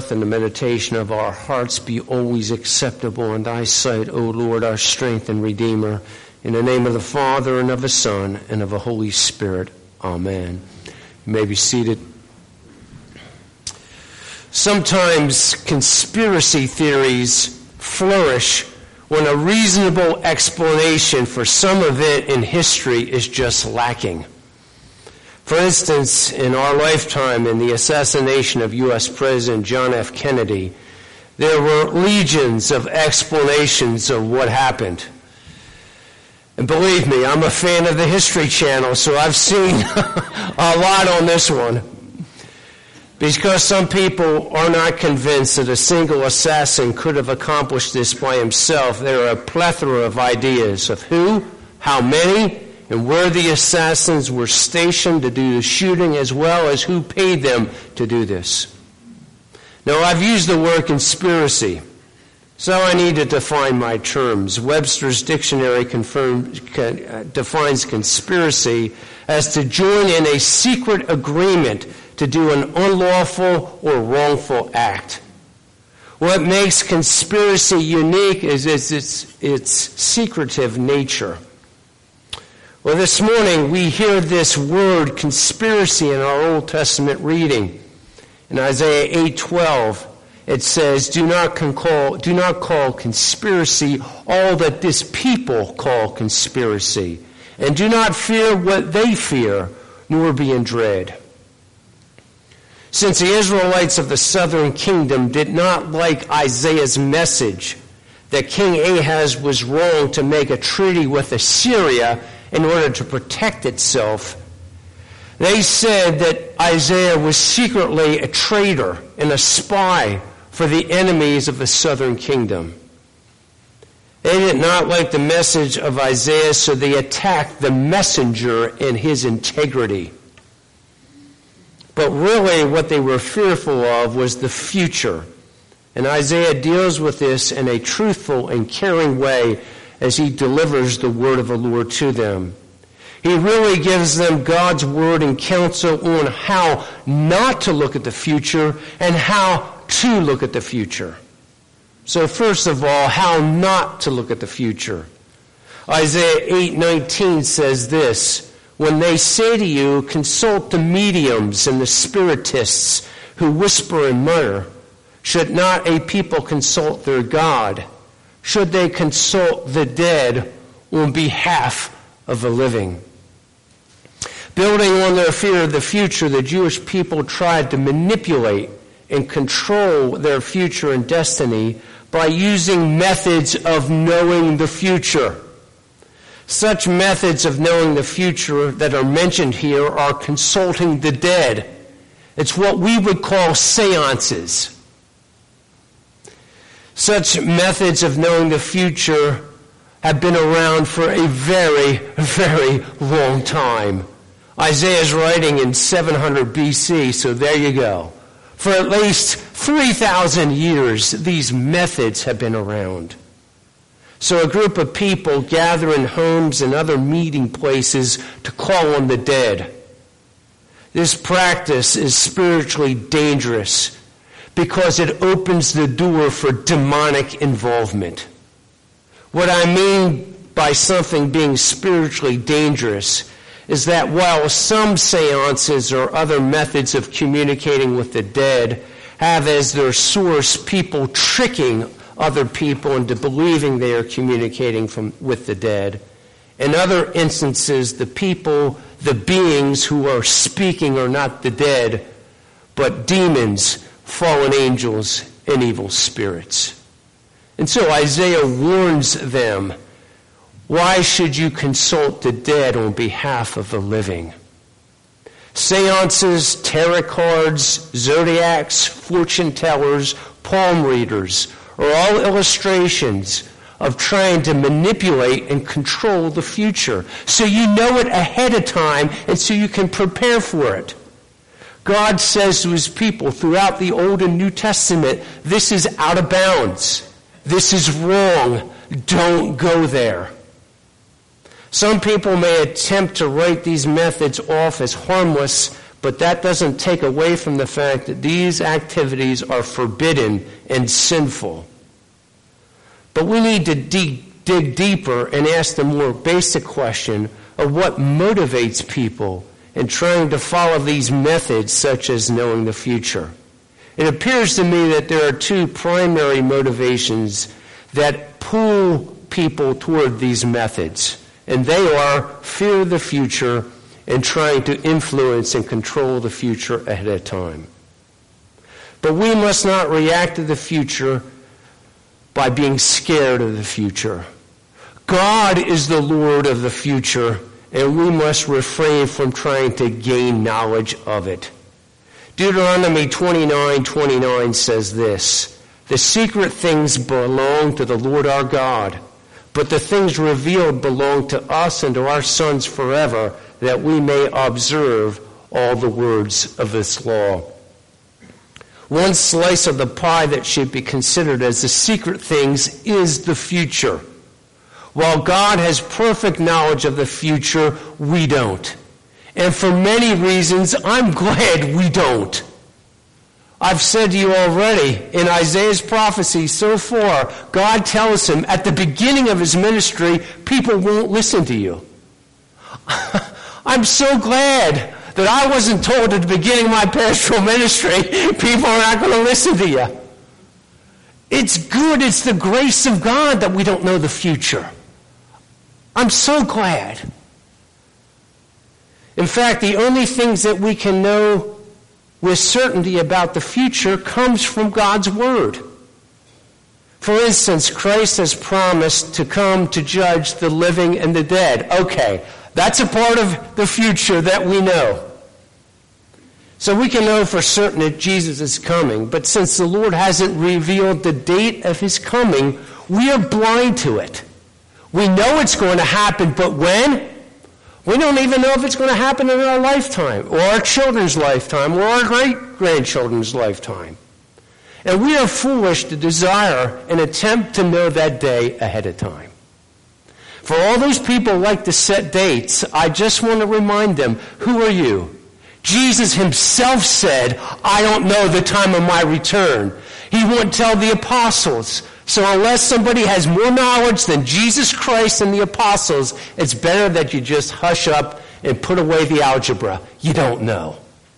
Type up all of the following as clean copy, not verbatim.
mouth and the meditation of our hearts be always acceptable in thy sight, O Lord, our strength and Redeemer. In the name of the Father, and of the Son, and of the Holy Spirit. Amen. You may be seated. Sometimes conspiracy theories flourish when a reasonable explanation for some event in history is just lacking. For instance, in our lifetime, in the assassination of U.S. President John F. Kennedy, there were legions of explanations of what happened. And believe me, I'm a fan of the History Channel, so I've seen a lot on this one. Because some people are not convinced that a single assassin could have accomplished this by himself, there are a plethora of ideas of who, how many, and where the assassins were stationed to do the shooting, as well as who paid them to do this. Now, I've used the word conspiracy, so I need to define my terms. Webster's dictionary defines conspiracy as to join in a secret agreement to do an unlawful or wrongful act. What makes conspiracy unique is its secretive nature. Well, this morning we hear this word conspiracy in our Old Testament reading. In Isaiah 8:12, it says, do not call conspiracy all that this people call conspiracy, and do not fear what they fear, nor be in dread. Since the Israelites of the southern kingdom did not like Isaiah's message that King Ahaz was wrong to make a treaty with Assyria in order to protect itself, they said that Isaiah was secretly a traitor and a spy for the enemies of the southern kingdom. They did not like the message of Isaiah, so they attacked the messenger and his integrity. But really what they were fearful of was the future. And Isaiah deals with this in a truthful and caring way as he delivers the word of the Lord to them. He really gives them God's word and counsel on how not to look at the future and how to look at the future. So first of all, how not to look at the future. Isaiah 8:19 says this, when they say to you, consult the mediums and the spiritists who whisper and mutter, should not a people consult their God? Should they consult the dead on behalf of the living? Building on their fear of the future, the Jewish people tried to manipulate and control their future and destiny by using methods of knowing the future. Such methods of knowing the future that are mentioned here are consulting the dead. It's what we would call seances. Such methods of knowing the future have been around for a very, very long time. Isaiah's writing in 700 BC, so there you go. For at least 3,000 years, these methods have been around. So a group of people gather in homes and other meeting places to call on the dead. This practice is spiritually dangerous because it opens the door for demonic involvement. What I mean by something being spiritually dangerous is that while some seances or other methods of communicating with the dead have as their source people tricking other people into believing they are communicating with the dead, in other instances, the beings who are speaking are not the dead, but demons, fallen angels, and evil spirits. And so Isaiah warns them, why should you consult the dead on behalf of the living? Seances, tarot cards, zodiacs, fortune tellers, palm readers are all illustrations of trying to manipulate and control the future. So you know it ahead of time and so you can prepare for it. God says to his people throughout the Old and New Testament, this is out of bounds. This is wrong. Don't go there. Some people may attempt to write these methods off as harmless, But that doesn't take away from the fact that these activities are forbidden and sinful. But we need to dig deeper and ask the more basic question of what motivates people in trying to follow these methods, such as knowing the future. It appears to me that there are two primary motivations that pull people toward these methods, and they are fear of the future and trying to influence and control the future ahead of time. But we must not react to the future by being scared of the future. God is the Lord of the future, and we must refrain from trying to gain knowledge of it. Deuteronomy 29:29 says this, "The secret things belong to the Lord our God, but the things revealed belong to us and to our sons forever, that we may observe all the words of this law." One slice of the pie that should be considered as the secret things is the future. While God has perfect knowledge of the future, we don't. And for many reasons, I'm glad we don't. I've said to you already, in Isaiah's prophecy so far, God tells him at the beginning of his ministry, people won't listen to you. I'm so glad that I wasn't told at the beginning of my pastoral ministry, people are not going to listen to you. It's good, it's the grace of God that we don't know the future. I'm so glad. In fact, the only things that we can know with certainty about the future comes from God's Word. For instance, Christ has promised to come to judge the living and the dead. Okay, that's a part of the future that we know. So we can know for certain that Jesus is coming, but since the Lord hasn't revealed the date of his coming, we are blind to it. We know it's going to happen, but when? We don't even know if it's going to happen in our lifetime, or our children's lifetime, or our great-grandchildren's lifetime. And we are foolish to desire and attempt to know that day ahead of time. For all those people who like to set dates, I just want to remind them, who are you? Jesus himself said, I don't know the time of my return. He wouldn't tell the apostles. So unless somebody has more knowledge than Jesus Christ and the apostles, it's better that you just hush up and put away the algebra. You don't know.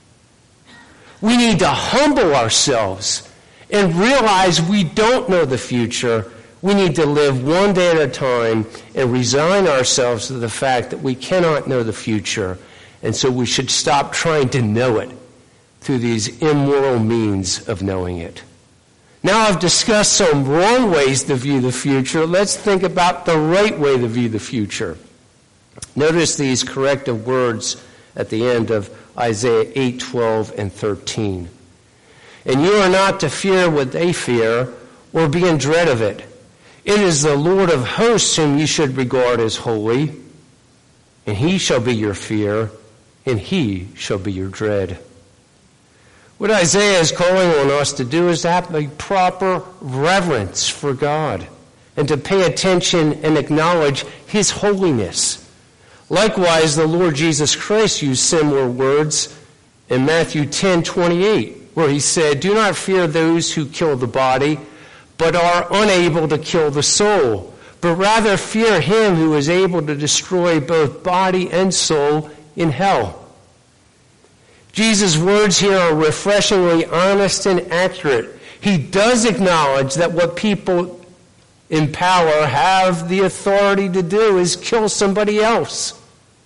We need to humble ourselves and realize we don't know the future. We need to live one day at a time and resign ourselves to the fact that we cannot know the future. And so we should stop trying to know it through these immoral means of knowing it. Now I've discussed some wrong ways to view the future. Let's think about the right way to view the future. Notice these corrective words at the end of Isaiah 8:12 and 13. And you are not to fear what they fear, or be in dread of it. It is the Lord of hosts whom you should regard as holy, and he shall be your fear, and he shall be your dread. What Isaiah is calling on us to do is to have a proper reverence for God and to pay attention and acknowledge his holiness. Likewise, the Lord Jesus Christ used similar words in Matthew 10:28, where he said, do not fear those who kill the body, but are unable to kill the soul, but rather fear him who is able to destroy both body and soul in hell. Jesus' words here are refreshingly honest and accurate. He does acknowledge that what people in power have the authority to do is kill somebody else.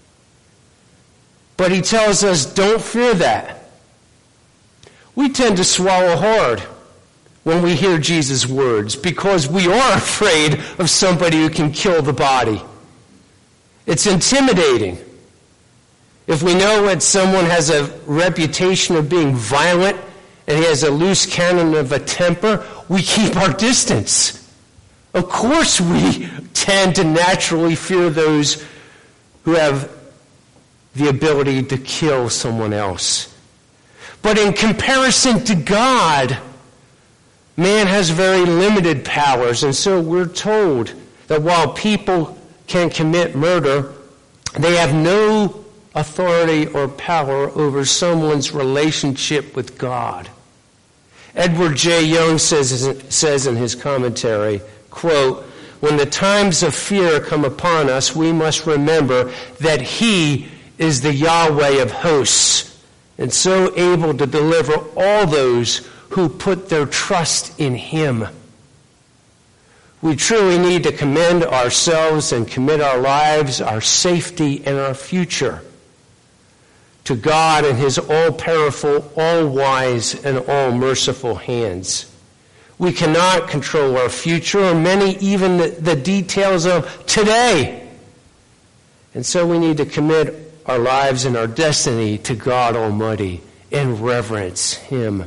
But he tells us, don't fear that. We tend to swallow hard when we hear Jesus' words because we are afraid of somebody who can kill the body. It's intimidating. If we know that someone has a reputation of being violent and he has a loose cannon of a temper, we keep our distance. Of course we tend to naturally fear those who have the ability to kill someone else. But in comparison to God, man has very limited powers, and so we're told that while people can commit murder, they have no authority or power over someone's relationship with God. Edward J. Young says in his commentary, quote, "When the times of fear come upon us, we must remember that He is the Yahweh of hosts, and so able to deliver all those who put their trust in Him." We truly need to commend ourselves and commit our lives, our safety, and our future to God and His all-powerful, all-wise, and all-merciful hands. We cannot control our future or many even the details of today. And so we need to commit our lives and our destiny to God Almighty and reverence Him.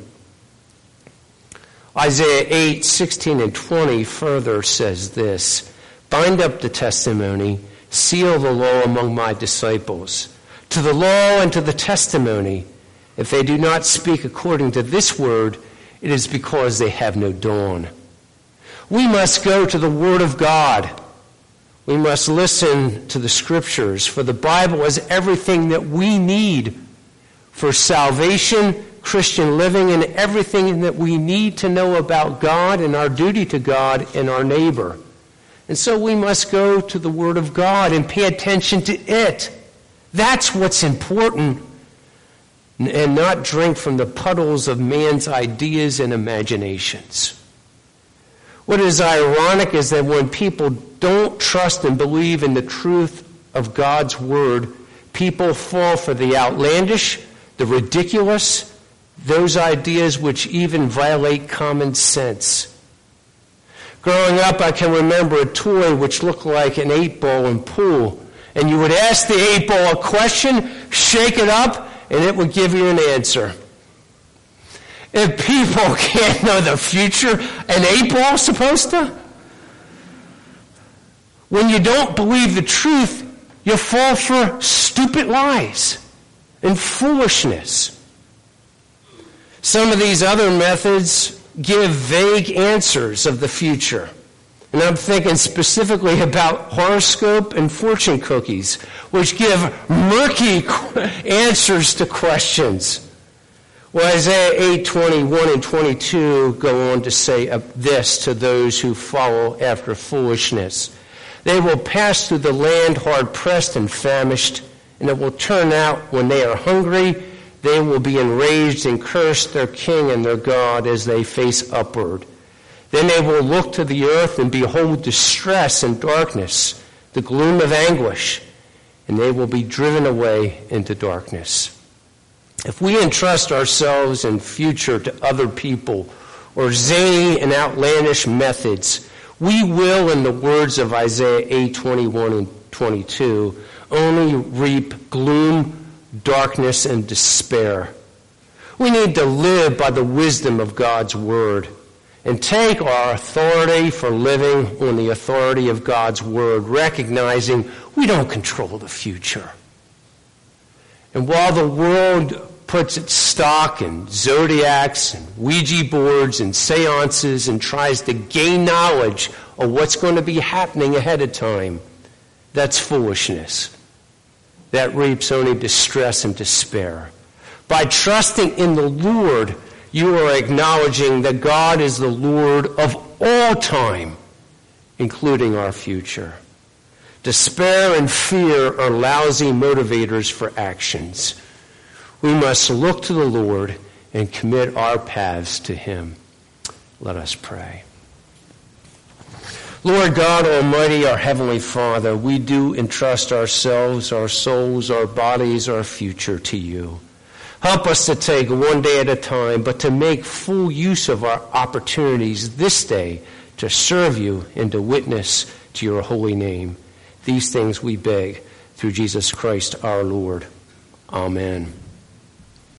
Isaiah 8:16 and 20 further says this, "Bind up the testimony, seal the law among my disciples. To the law and to the testimony, if they do not speak according to this word, it is because they have no dawn." We must go to the Word of God. We must listen to the Scriptures, for the Bible is everything that we need for salvation, Christian living, and everything that we need to know about God and our duty to God and our neighbor. And so we must go to the Word of God and pay attention to it. That's what's important, and not drink from the puddles of man's ideas and imaginations. What is ironic is that when people don't trust and believe in the truth of God's Word, people fall for the outlandish, the ridiculous, those ideas which even violate common sense. Growing up, I can remember a toy which looked like an 8-ball in pool. And you would ask the 8-ball a question, shake it up, and it would give you an answer. If people can't know the future, an 8-ball is supposed to? When you don't believe the truth, you fall for stupid lies and foolishness. Some of these other methods give vague answers of the future. And I'm thinking specifically about horoscope and fortune cookies, which give murky answers to questions. Well, Isaiah 8:21 and 22 go on to say this to those who follow after foolishness. "They will pass through the land hard-pressed and famished, and it will turn out when they are hungry, they will be enraged and curse their king and their God as they face upward. Then they will look to the earth and behold distress and darkness, the gloom of anguish, and they will be driven away into darkness." If we entrust ourselves and future to other people or zany and outlandish methods, we will, in the words of Isaiah 8:21 and 22, only reap gloom, darkness, and despair. We need to live by the wisdom of God's Word and take our authority for living on the authority of God's Word, recognizing we don't control the future. And while the world puts its stock in zodiacs and Ouija boards and seances and tries to gain knowledge of what's going to be happening ahead of time, that's foolishness. That reaps only distress and despair. By trusting in the Lord, you are acknowledging that God is the Lord of all time, including our future. Despair and fear are lousy motivators for actions. We must look to the Lord and commit our paths to Him. Let us pray. Lord God Almighty, our Heavenly Father, we do entrust ourselves, our souls, our bodies, our future to You. Help us to take one day at a time, but to make full use of our opportunities this day to serve You and to witness to Your holy name. These things we beg through Jesus Christ our Lord. Amen.